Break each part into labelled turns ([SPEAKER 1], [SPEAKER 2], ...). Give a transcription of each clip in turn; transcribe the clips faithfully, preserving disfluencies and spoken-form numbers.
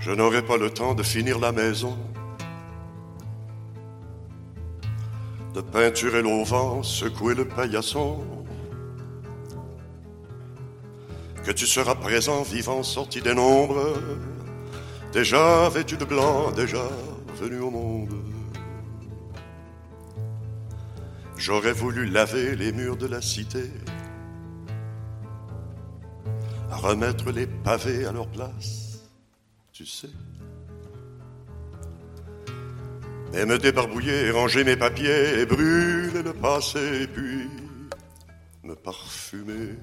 [SPEAKER 1] Je n'aurai pas le temps de finir la maison, de peinturer l'auvent, secouer le paillasson. Que tu seras présent, vivant, sorti des nombres, déjà vêtu de blanc, déjà venu au monde. J'aurais voulu laver les murs de la cité, remettre les pavés à leur place, tu sais. Et me débarbouiller, ranger mes papiers, et brûler le passé, et puis me parfumer.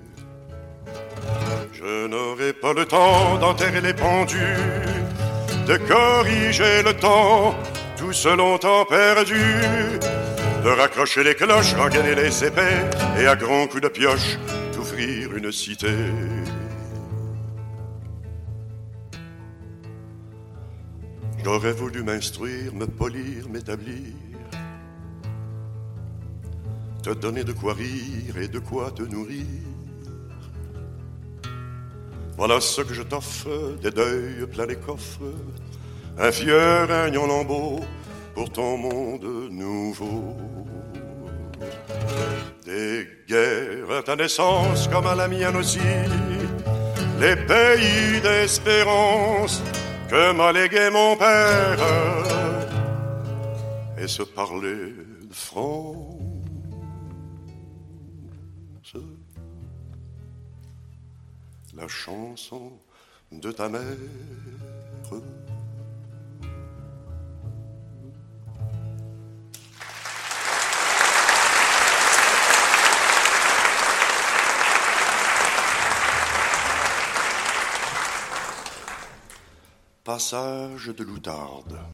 [SPEAKER 1] Je n'aurai pas le temps d'enterrer les pendus, de corriger le temps, tout ce longtemps perdu, de raccrocher les cloches, rengainer les épées, et à grands coups de pioche, d'ouvrir une cité. J'aurais voulu m'instruire, me polir, m'établir, te donner de quoi rire et de quoi te nourrir. Voilà ce que je t'offre, des deuils plein les coffres, un fier, un gnon lambeau pour ton monde nouveau. Des guerres à ta naissance comme à la mienne aussi, les pays d'espérance que m'a légué mon père, et se parler de France. La chanson de ta mère. Passage de l'outarde.